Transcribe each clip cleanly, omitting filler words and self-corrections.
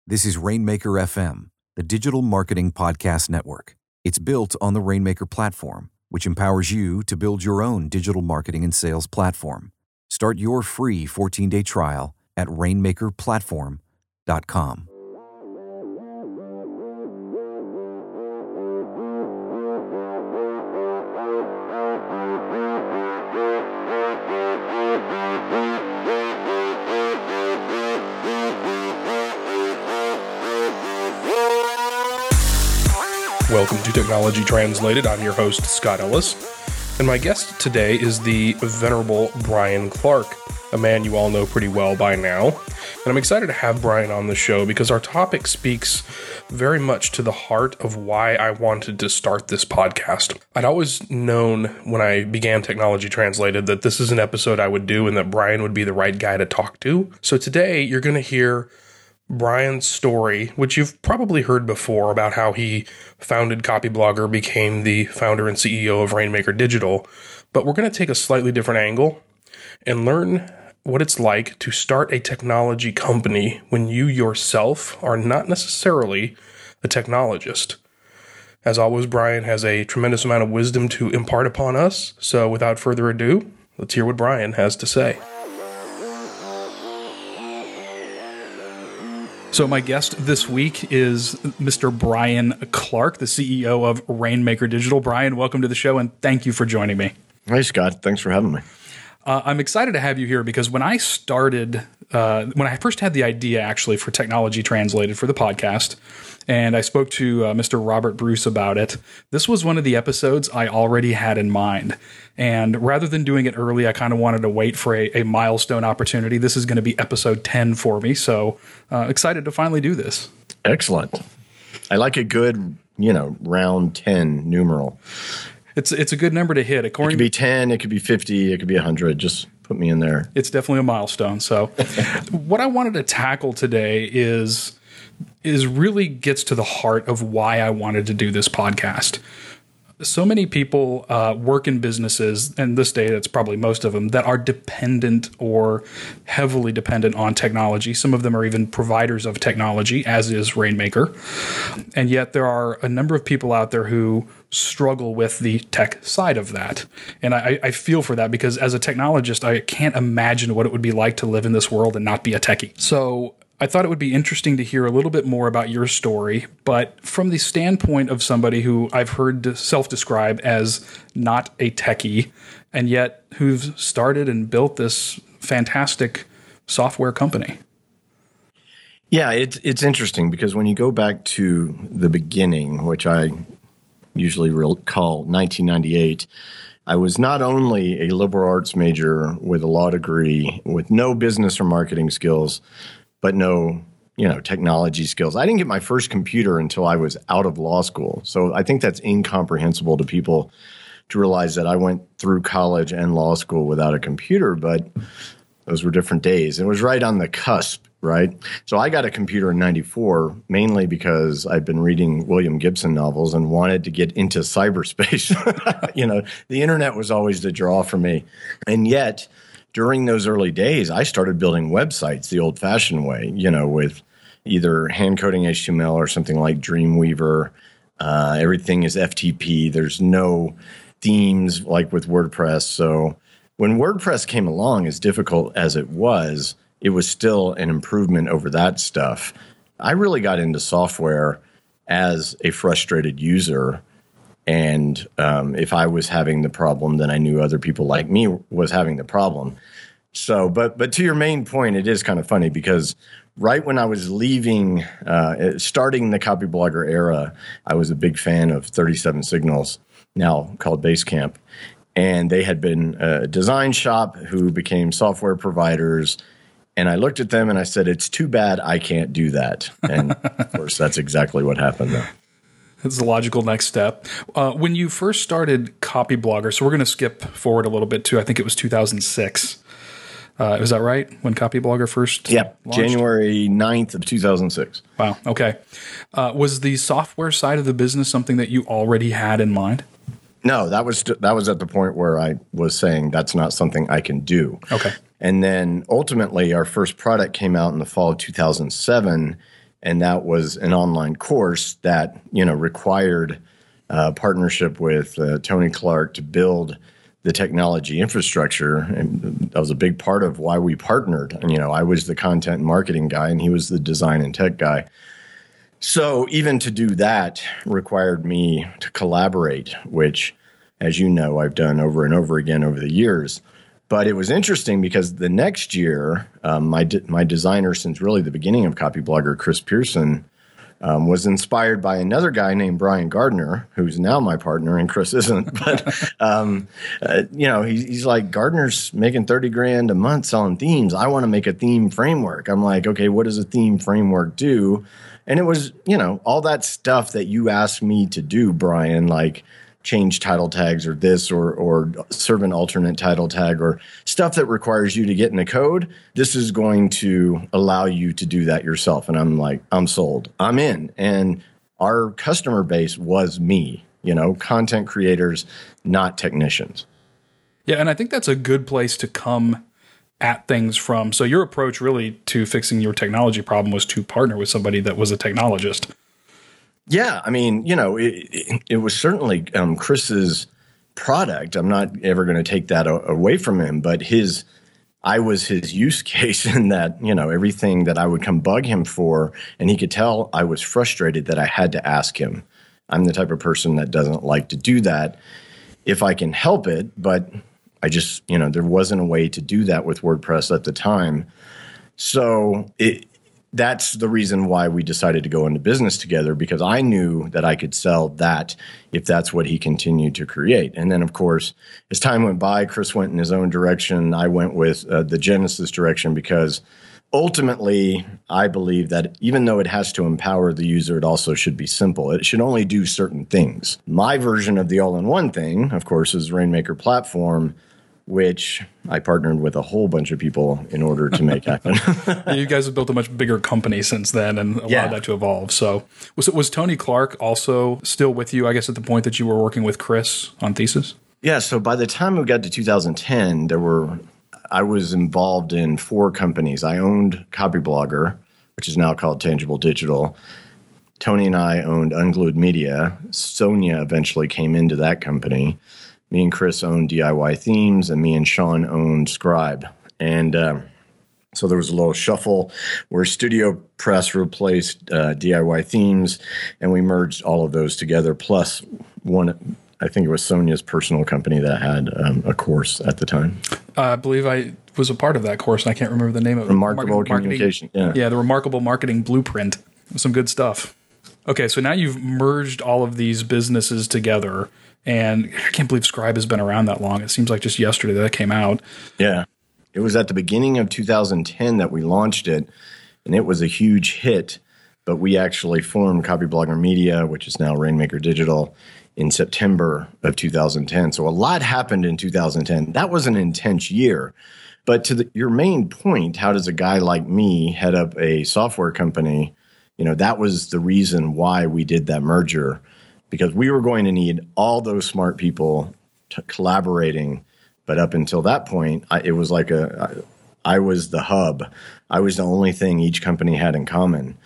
This is Rainmaker FM, the digital marketing podcast network. It's built on the Rainmaker platform, which empowers you to build your own digital marketing and sales platform. Start your free 14-day trial at rainmakerplatform.com. Welcome to Technology Translated. I'm your host, Scott Ellis, and my guest today is the venerable Brian Clark, a man you all know pretty well by now. And I'm excited to have Brian on the show because our topic speaks very much to the heart of why I wanted to start this podcast. I'd always known when I began Technology Translated that this is an episode I would do and that Brian would be the right guy to talk to. So today you're going to hear Brian's story, which you've probably heard before, about how he founded Copyblogger, became the founder and CEO of Rainmaker Digital. But we're going to take a slightly different angle and learn what it's like to start a technology company when you yourself are not necessarily a technologist. As always, Brian has a tremendous amount of wisdom to impart upon us. So without further ado, let's hear what Brian has to say. So my guest this week is Mr. Brian Clark, the CEO of Rainmaker Digital. Brian, welcome to the show, and thank you for joining me. Hey, Scott. Thanks for having me. I'm excited to have you here because when I started, when I first had the idea actually for Technology Translated for the podcast, and I spoke to Mr. Robert Bruce about it, this was one of the episodes I already had in mind. And rather than doing it early, I kind of wanted to wait for a milestone opportunity. This is going to be episode 10 for me, so excited to finally do this. Excellent. I like a good, round 10 numeral. It's a good number to hit. It could be 10, it could be 50, it could be 100. Just put me in there. It's definitely a milestone. So what I wanted to tackle today is really gets to the heart of why I wanted to do this podcast. So many people work in businesses, and this day that's probably most of them, that are dependent or heavily dependent on technology. Some of them are even providers of technology, as is Rainmaker. And yet there are a number of people out there who struggle with the tech side of that. And I feel for that because as a technologist, I can't imagine what it would be like to live in this world and not be a techie. So I thought it would be interesting to hear a little bit more about your story, but from the standpoint of somebody who I've heard self-describe as not a techie, and yet who's started and built this fantastic software company. Yeah, it's interesting because when you go back to the beginning, which I usually call 1998, I was not only a liberal arts major with a law degree with no business or marketing skills, but no, technology skills. I didn't get my first computer until I was out of law school. So I think that's incomprehensible to people to realize that I went through college and law school without a computer, but those were different days. It was right on the cusp, right? So I got a computer in 94, mainly because I'd been reading William Gibson novels and wanted to get into cyberspace. The internet was always the draw for me. And yet, during those early days, I started building websites the old-fashioned way, with either hand-coding HTML or something like Dreamweaver. Everything is FTP. There's no themes like with WordPress. So when WordPress came along, as difficult as it was still an improvement over that stuff. I really got into software as a frustrated user. And if I was having the problem, then I knew other people like me was having the problem. So, but to your main point, it is kind of funny because right when I was leaving, starting the Copyblogger era, I was a big fan of 37 Signals, now called Basecamp. And they had been a design shop who became software providers. And I looked at them and I said, it's too bad I can't do that. And of course, that's exactly what happened though. That's the logical next step. When you first started Copyblogger, so we're going to skip forward a little bit to, I think it was 2006. Is that right? When Copyblogger first launched? January 9th of 2006. Wow. Okay. Was the software side of the business something that you already had in mind? No, that was at the point where I was saying that's not something I can do. Okay. And then ultimately our first product came out in the fall of 2007. And that was an online course that, required partnership with Tony Clark to build the technology infrastructure. And that was a big part of why we partnered. And, I was the content and marketing guy and he was the design and tech guy. So even to do that required me to collaborate, which, as you know, I've done over and over again over the years. But it was interesting because the next year, my designer since really the beginning of Copyblogger, Chris Pearson, was inspired by another guy named Brian Gardner, who's now my partner, and Chris isn't. But, he's like, Gardner's making $30,000 a month selling themes. I want to make a theme framework. I'm like, okay, what does a theme framework do? And it was, all that stuff that you asked me to do, Brian, like change title tags or this or serve an alternate title tag or stuff that requires you to get in the code. This is going to allow you to do that yourself. And I'm like, I'm sold. I'm in. And our customer base was me, content creators, not technicians. Yeah, and I think that's a good place to come at things from. So your approach really to fixing your technology problem was to partner with somebody that was a technologist. Yeah, I mean, it was certainly Chris's product. I'm not ever going to take that away from him, but I was his use case in that, everything that I would come bug him for, and he could tell I was frustrated that I had to ask him. I'm the type of person that doesn't like to do that if I can help it, but I just, there wasn't a way to do that with WordPress at the time. So that's the reason why we decided to go into business together, because I knew that I could sell that if that's what he continued to create. And then, of course, as time went by, Chris went in his own direction. I went with the Genesis direction because ultimately, I believe that even though it has to empower the user, it also should be simple. It should only do certain things. My version of the all-in-one thing, of course, is Rainmaker Platform, which I partnered with a whole bunch of people in order to make happen. You guys have built a much bigger company since then and allowed that to evolve. So was Tony Clark also still with you, I guess, at the point that you were working with Chris on Thesis? Yeah, so by the time we got to 2010, I was involved in 4 companies. I owned Copyblogger, which is now called Tangible Digital. Tony and I owned Unglued Media. Sonia eventually came into that company. Me and Chris owned DIY Themes, and me and Sean owned Scribe. And so there was a little shuffle where Studio Press replaced DIY Themes, and we merged all of those together, plus one, I think it was Sonia's personal company that had a course at the time. I believe I was a part of that course, and I can't remember the name of it. Remarkable Communication. Yeah, the Remarkable Marketing Blueprint. Some good stuff. Okay, so now you've merged all of these businesses together. And I can't believe Scribe has been around that long. It seems like just yesterday that came out. Yeah. It was at the beginning of 2010 that we launched it, and it was a huge hit. But we actually formed Copyblogger Media, which is now Rainmaker Digital, in September of 2010. So a lot happened in 2010. That was an intense year. But to your main point, how does a guy like me head up a software company? That was the reason why we did that merger. Because we were going to need all those smart people collaborating. But up until that point, it was like I was the hub. I was the only thing each company had in common.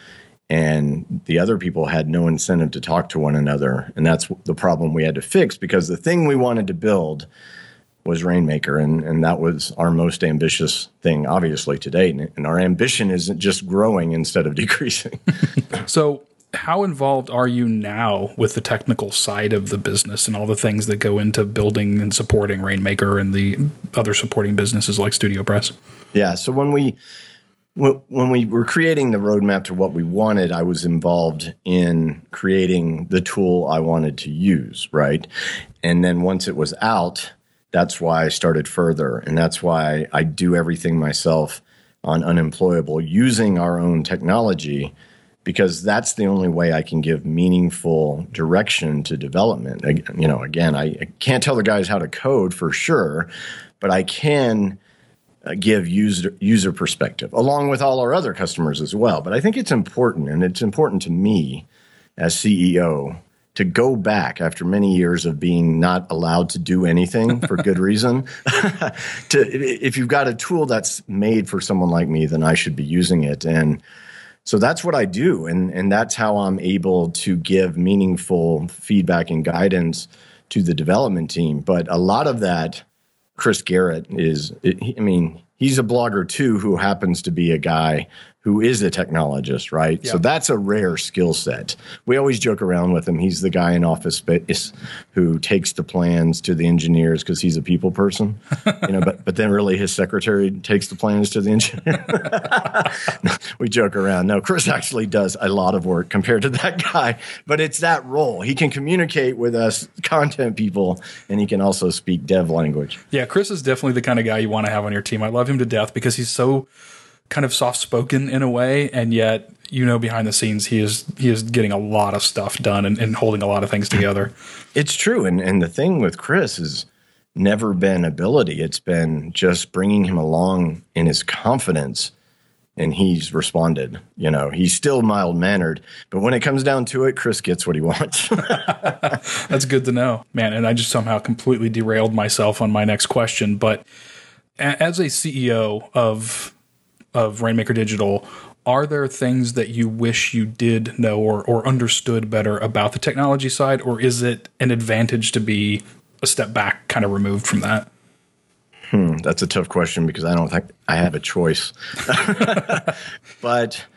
And the other people had no incentive to talk to one another. And that's the problem we had to fix, because the thing we wanted to build was Rainmaker. And that was our most ambitious thing, obviously, to date. And our ambition isn't just growing instead of decreasing. So how involved are you now with the technical side of the business and all the things that go into building and supporting Rainmaker and the other supporting businesses like Studio Press? Yeah. So when we were creating the roadmap to what we wanted, I was involved in creating the tool I wanted to use, right? And then once it was out, that's why I started further. And that's why I do everything myself on Unemployable using our own technology, because that's the only way I can give meaningful direction to development. Again, I can't tell the guys how to code for sure, but I can give user perspective along with all our other customers as well. But I think it's important, and it's important to me as CEO to go back after many years of being not allowed to do anything for good reason. If you've got a tool that's made for someone like me, then I should be using it. And So that's what I do. And that's how I'm able to give meaningful feedback and guidance to the development team. But a lot of that, Chris Garrett he's a blogger too, who happens to be a guy who is a technologist, right? Yeah. So that's a rare skill set. We always joke around with him. He's the guy in Office Space who takes the plans to the engineers because he's a people person, but then really his secretary takes the plans to the engineer. We joke around. No, Chris actually does a lot of work compared to that guy, but it's that role. He can communicate with us content people, and he can also speak dev language. Yeah, Chris is definitely the kind of guy you want to have on your team. I love him to death because he's so kind of soft-spoken in a way, and yet, behind the scenes, he is getting a lot of stuff done and holding a lot of things together. It's true, and the thing with Chris is never been ability. It's been just bringing him along in his confidence, and he's responded. He's still mild-mannered, but when it comes down to it, Chris gets what he wants. That's good to know, man. And I just somehow completely derailed myself on my next question, but as a CEO of Rainmaker Digital, are there things that you wish you did know or understood better about the technology side, or is it an advantage to be a step back, kind of removed from that? That's a tough question because I don't think I have a choice. But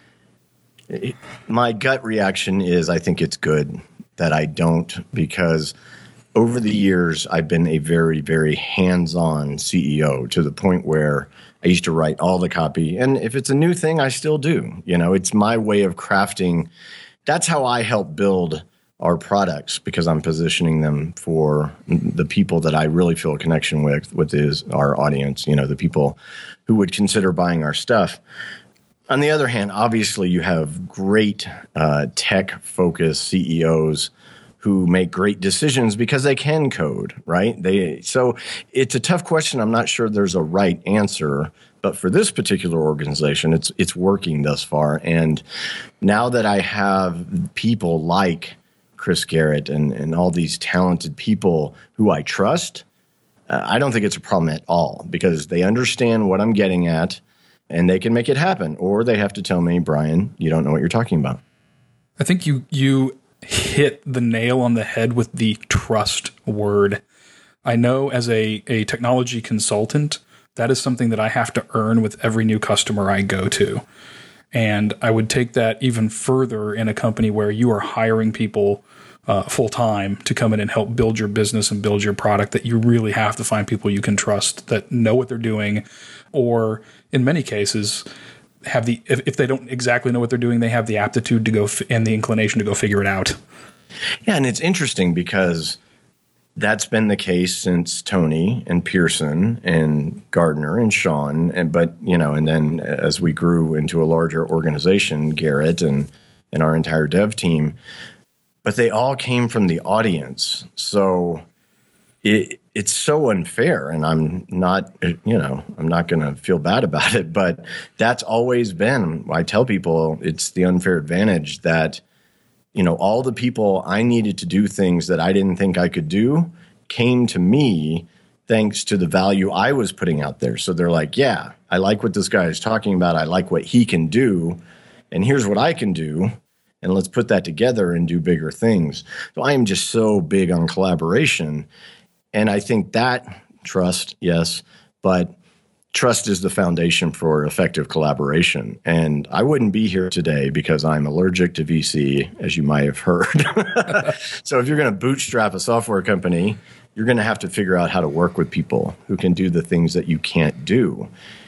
my gut reaction is I think it's good that I don't, because over the years I've been a very, very hands-on CEO to the point where I used to write all the copy. And if it's a new thing, I still do. It's my way of crafting. That's how I help build our products, because I'm positioning them for the people that I really feel a connection with is our audience, the people who would consider buying our stuff. On the other hand, obviously you have great tech-focused CEOs who make great decisions because they can code, right? So it's a tough question. I'm not sure there's a right answer, but for this particular organization, it's working thus far. And now that I have people like Chris Garrett and all these talented people who I trust, I don't think it's a problem at all, because they understand what I'm getting at and they can make it happen. Or they have to tell me, Brian, you don't know what you're talking about. I think you hit the nail on the head with the trust word. I know as a technology consultant, that is something that I have to earn with every new customer I go to. And I would take that even further in a company where you are hiring people full time to come in and help build your business and build your product, that you really have to find people you can trust that know what they're doing, or in many cases have if they don't exactly know what they're doing, they have the aptitude to go and the inclination to go figure it out. Yeah, and it's interesting because that's been the case since Tony and Pearson and Gardner and Sean, and then as we grew into a larger organization, Garrett and our entire dev team, but they all came from the audience. So it's so unfair, and I'm not going to feel bad about it, but that's always been, I tell people it's the unfair advantage that, all the people I needed to do things that I didn't think I could do came to me thanks to the value I was putting out there. So they're like, yeah, I like what this guy is talking about. I like what he can do, and here's what I can do. And let's put that together and do bigger things. So I am just so big on collaboration. And I think that trust, yes, but trust is the foundation for effective collaboration. And I wouldn't be here today because I'm allergic to VC, as you might have heard. So if you're going to bootstrap a software company, you're going to have to figure out how to work with people who can do the things that you can't do.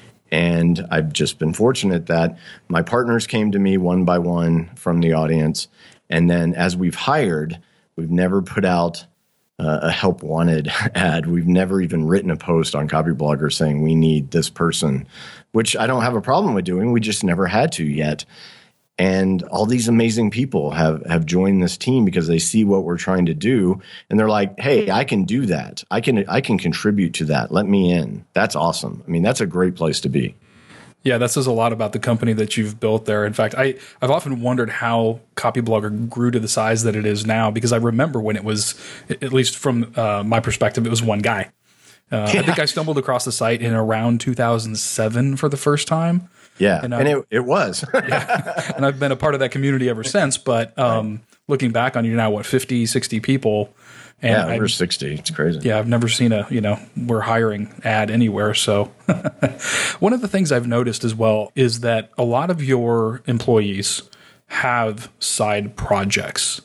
And I've just been fortunate that my partners came to me one by one from the audience. And then as we've hired, we've never put out a help wanted ad. We've never even written a post on Copyblogger saying we need this person, which I don't have a problem with doing. We just never had to yet. And all these amazing people have joined this team because they see what we're trying to do. And they're like, hey, I can do that. I can contribute to that. Let me in. That's awesome. I mean, that's a great place to be. Yeah, that says a lot about the company that you've built there. In fact, I've often wondered how Copyblogger grew to the size that it is now, because I remember when it was, at least from my perspective, it was one guy. I think I stumbled across the site in around 2007 for the first time. Yeah, and it was. Yeah. And I've been a part of that community ever since. But looking back on, 50, 60 people. And over 60. It's crazy. Yeah, I've never seen we're hiring ad anywhere. So one of the things I've noticed as well is that a lot of your employees have side projects.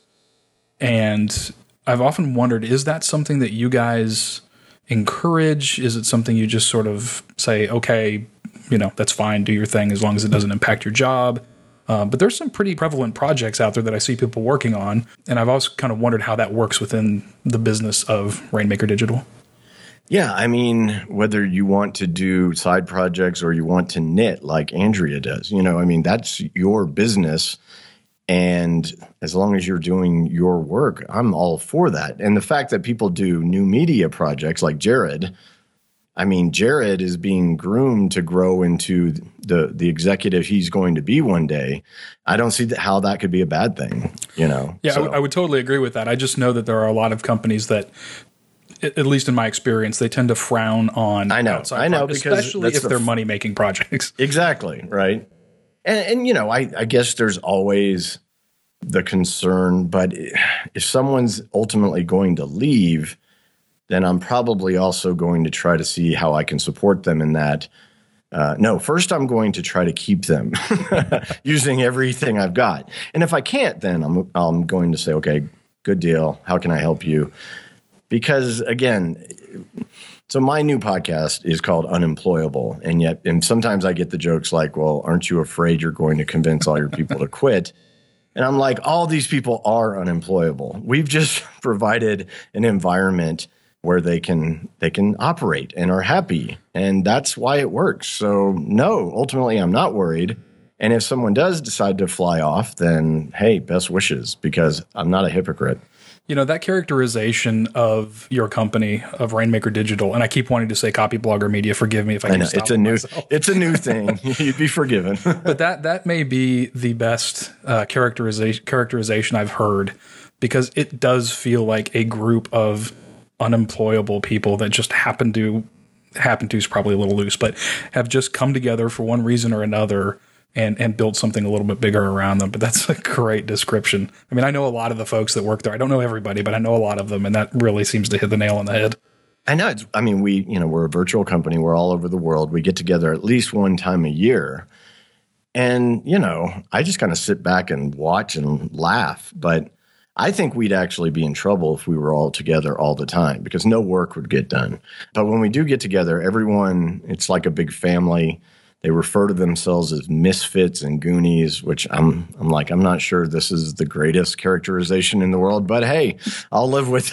And I've often wondered, is that something that you guys encourage? Is it something you just sort of say, okay, that's fine, do your thing as long as it doesn't impact your job? But there's some pretty prevalent projects out there that I see people working on. And I've also kind of wondered how that works within the business of Rainmaker Digital. Yeah, I mean, whether you want to do side projects or you want to knit like Andrea does, that's your business. And as long as you're doing your work, I'm all for that. And the fact that people do new media projects like Jared, Jared is being groomed to grow into the executive he's going to be one day. I don't see how that could be a bad thing, Yeah, so. I would totally agree with that. I just know that there are a lot of companies that, at least in my experience, they tend to frown on. I know, especially if they're money-making projects. Exactly, right. And I guess there's always the concern, but if someone's ultimately going to leave, then I'm probably also going to try to see how I can support them in that. First I'm going to try to keep them using everything I've got. And if I can't, then I'm going to say, okay, good deal. How can I help you? Because again, so my new podcast is called Unemployable. And sometimes I get the jokes like, well, aren't you afraid you're going to convince all your people to quit? And I'm like, all these people are unemployable. We've just provided an environment where they can operate and are happy. And that's why it works. So no, ultimately I'm not worried. And if someone does decide to fly off, then hey, best wishes, because I'm not a hypocrite. That characterization of your company, of Rainmaker Digital, and I keep wanting to say Copyblogger Media, forgive me if I can stop it's a new thing. You'd be forgiven. But that may be the best characterization I've heard, because it does feel like a group of unemployable people that just happen to is probably a little loose, but have just come together for one reason or another and build something a little bit bigger around them. But that's a great description. I know a lot of the folks that work there. I don't know everybody, but I know a lot of them, and that really seems to hit the nail on the head. I know. We're a virtual company. We're all over the world. We get together at least one time a year. And, I just kind of sit back and watch and laugh. But I think we'd actually be in trouble if we were all together all the time, because no work would get done. But when we do get together, everyone, it's like a big family. They refer to themselves as misfits and Goonies, which I'm not sure this is the greatest characterization in the world, but hey, I'll live with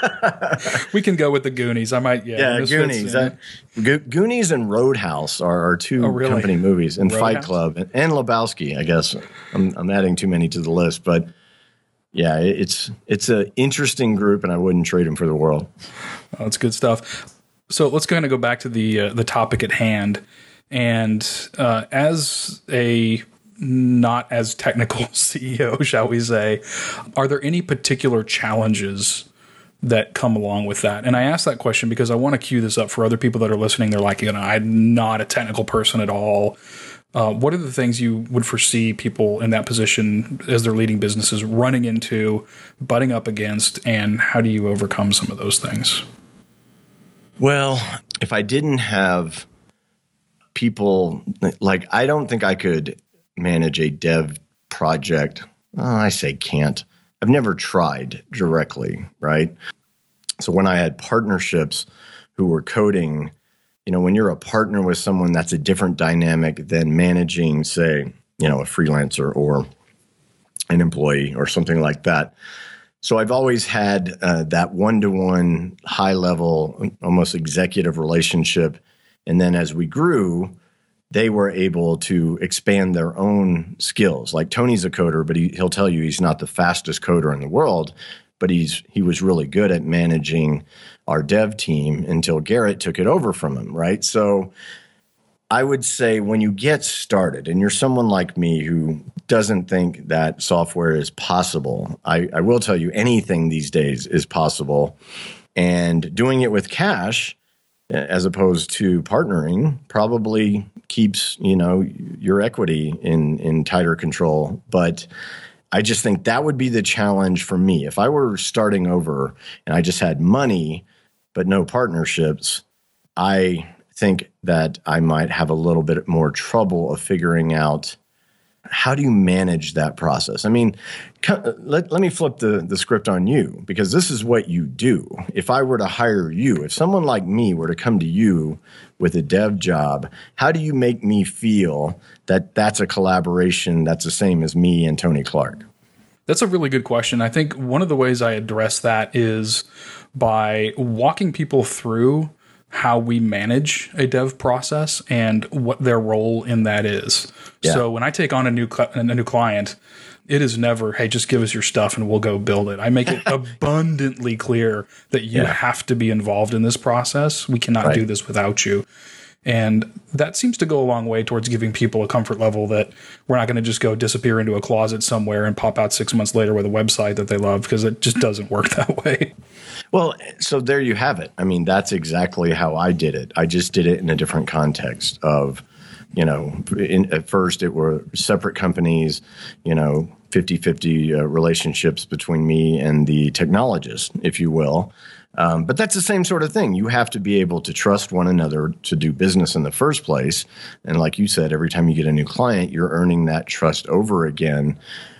it. We can go with the Goonies. I might, Goonies. Goonies and Roadhouse are two company movies, and Roadhouse? Fight Club and Lebowski. I guess I'm adding too many to the list, but yeah, it's an interesting group, and I wouldn't trade them for the world. Oh, that's good stuff. So let's kind of go back to the topic at hand. And as a not as technical CEO, shall we say, are there any particular challenges that come along with that? And I ask that question because I want to cue this up for other people that are listening. They're like, I'm not a technical person at all. What are the things you would foresee people in that position as they're leading businesses running into, butting up against, and how do you overcome some of those things? Well, if I didn't have people, I don't think I could manage a dev project. I say can't. I've never tried directly, right? So when I had partnerships who were coding, when you're a partner with someone, that's a different dynamic than managing, say, a freelancer or an employee or something like that. So I've always had that one-to-one, high-level, almost executive relationship. And then as we grew, they were able to expand their own skills. Like Tony's a coder, but he'll tell you he's not the fastest coder in the world, but he was really good at managing our dev team until Garrett took it over from him, right? So I would say when you get started and you're someone like me who doesn't think that software is possible, I will tell you anything these days is possible. And doing it with cash, as opposed to partnering, probably keeps, your equity in tighter control. But I just think that would be the challenge for me. If I were starting over and I just had money, but no partnerships, I think that I might have a little bit more trouble of figuring out how do you manage that process? I mean, let me flip the script on you, because this is what you do. If I were to hire you, if someone like me were to come to you with a dev job, how do you make me feel that that's a collaboration that's the same as me and Tony Clark? That's a really good question. I think one of the ways I address that is by walking people through how we manage a dev process and what their role in that is. Yeah. So when I take on a new client, it is never, hey, just give us your stuff and we'll go build it. I make it abundantly clear that you have to be involved in this process. We cannot do this without you. And that seems to go a long way towards giving people a comfort level that we're not going to just go disappear into a closet somewhere and pop out 6 months later with a website that they love, because it just doesn't work that way. Well, so there you have it. I mean, that's exactly how I did it. I just did it in a different context of, at first it were separate companies, 50-50 relationships between me and the technologist, if you will. But that's the same sort of thing. You have to be able to trust one another to do business in the first place. And like you said, every time you get a new client, you're earning that trust over again.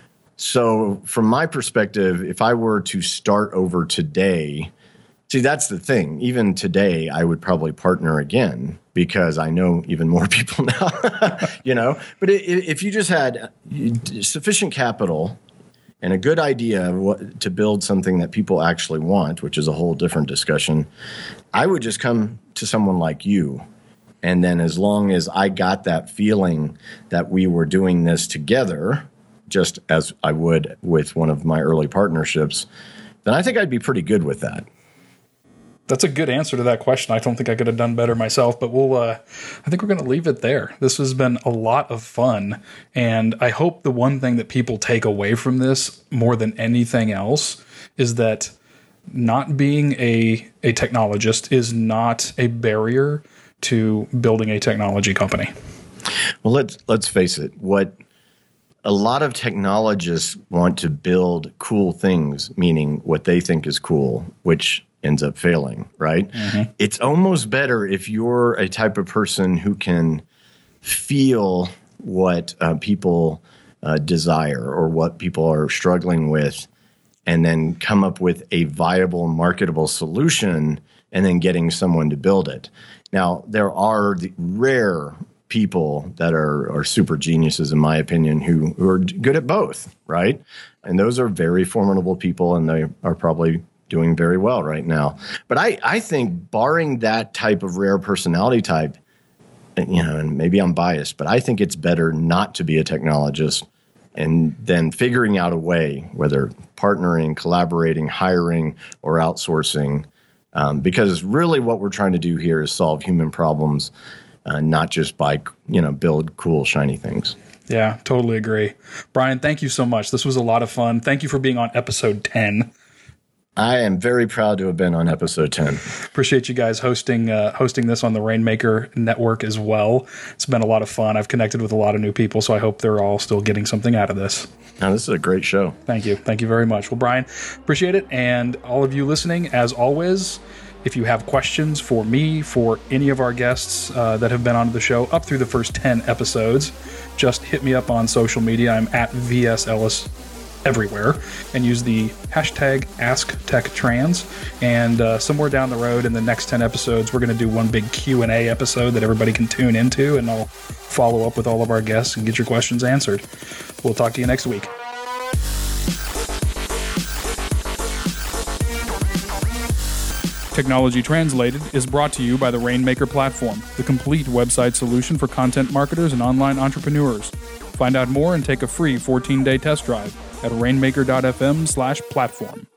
So from my perspective, if I were to start over today, see, that's the thing. Even today, I would probably partner again because I know even more people now, But if you just had sufficient capital and a good idea of to build something that people actually want, which is a whole different discussion, I would just come to someone like you. And then as long as I got that feeling that we were doing this together, just as I would with one of my early partnerships, then I think I'd be pretty good with that. That's a good answer to that question. I don't think I could have done better myself, but I think we're going to leave it there. This has been a lot of fun. And I hope the one thing that people take away from this more than anything else is that not being a technologist is not a barrier to building a technology company. Well, let's face it. What a lot of technologists want to build cool things, meaning what they think is cool, which ends up failing, right? Mm-hmm. It's almost better if you're a type of person who can feel what people desire or what people are struggling with, and then come up with a viable, marketable solution, and then getting someone to build it. Now, there are the rare people that are super geniuses, in my opinion, who are good at both, right? And those are very formidable people, and they are probably doing very well right now. But I think barring that type of rare personality type, and maybe I'm biased, but I think it's better not to be a technologist and then figuring out a way, whether partnering, collaborating, hiring, or outsourcing, because really what we're trying to do here is solve human problems, not just by, build cool, shiny things. Yeah, totally agree. Brian, thank you so much. This was a lot of fun. Thank you for being on episode 10. I am very proud to have been on episode 10. Appreciate you guys hosting this on the Rainmaker Network as well. It's been a lot of fun. I've connected with a lot of new people, so I hope they're all still getting something out of this. Now, this is a great show. Thank you. Thank you very much. Well, Brian, appreciate it. And all of you listening, as always, if you have questions for me, for any of our guests that have been on the show up through the first 10 episodes, just hit me up on social media. I'm at VS Ellis everywhere, and use the hashtag AskTechTrans. And somewhere down the road in the next 10 episodes, we're going to do one big Q&A episode that everybody can tune into, and I'll follow up with all of our guests and get your questions answered. We'll talk to you next week. Technology Translated is brought to you by the Rainmaker platform, the complete website solution for content marketers and online entrepreneurs. Find out more and take a free 14-day test drive at rainmaker.fm/platform.